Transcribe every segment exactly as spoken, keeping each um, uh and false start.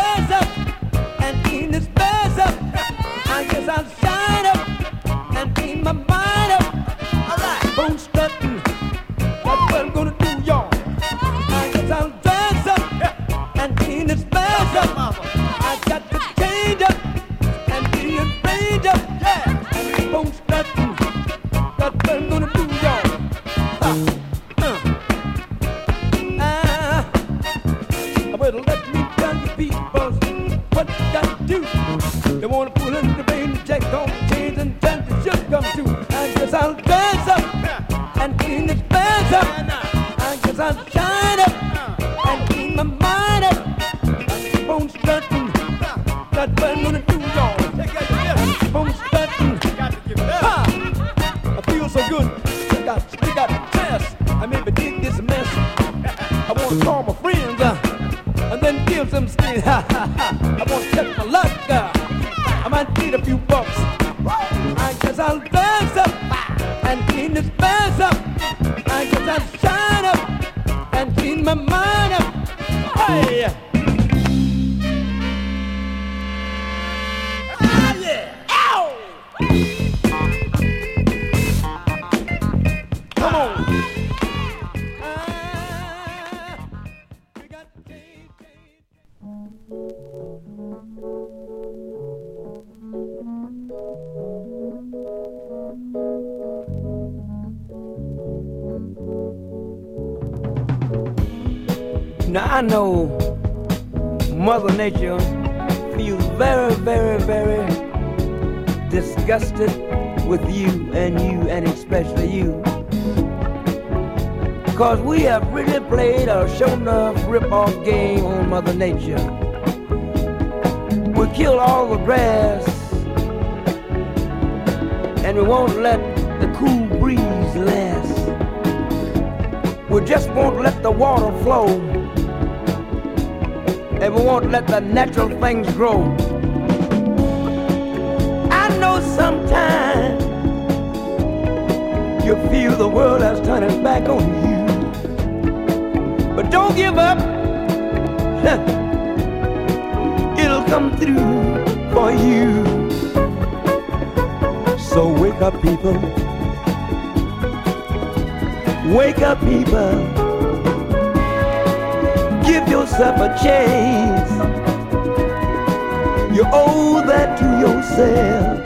dress up and clean this mess up. I guess I'll shine up and clean my mind up. All right, bone strutting, that's what I'm gonna do, y'all. I guess I'll dress up and clean this mess up. I got to change up and be a range up. Yeah, and bone strutting, that's what I'm gonna do, y'all. Uh, uh. Ah, well, let me tell you people what you got to do. They wanna pull in the rain, check on the chains and tell the ship come through. I guess I'll dress up and clean this mess up. I guess I'll shine up and clean my mind up. Bone strutting, that's what I'm gonna do, y'all. Bone strutting, ha! I feel so good. I got stick out the chest. I maybe dig this mess. I wanna call my friends uh, and then give them skin. Ha ha ha! I wanna check my luck. Uh, I might need a few bucks. I guess I'll dress up and clean this mess up. I guess I'll shine up and clean my mind up. Hey! Ah, yeah! Ow! Come on! Ah, we got to change, change. Now I know Mother Nature feels very, very, very disgusted with you and you and especially you. Because we have really played a show enough rip-off game on Mother Nature. We kill all the grass and we won't let the cool breeze last. We just won't let the water flow, and we won't let the natural things grow. I know sometimes you feel the world has turned its back on you, but don't give up. It'll come through for you. So wake up, people. Wake up, people. Give yourself a chance. You owe that to yourself.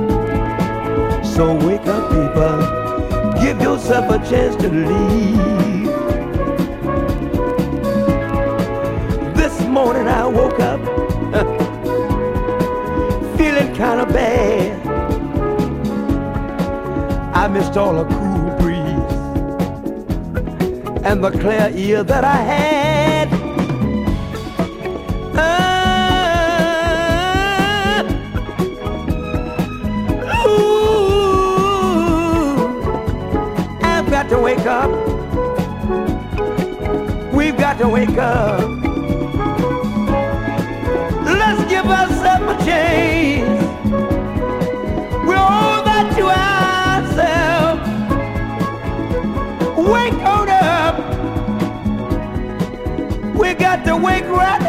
So wake up, people. Give yourself a chance to leave. This morning I woke up feeling kind of bad. I missed all the cool breeze and the clear ear that I had. Ah, ooh, I've got to wake up. We've got to wake up. Let's give ourselves a chance. We owe that to ourselves. Wake on up. We got to wake right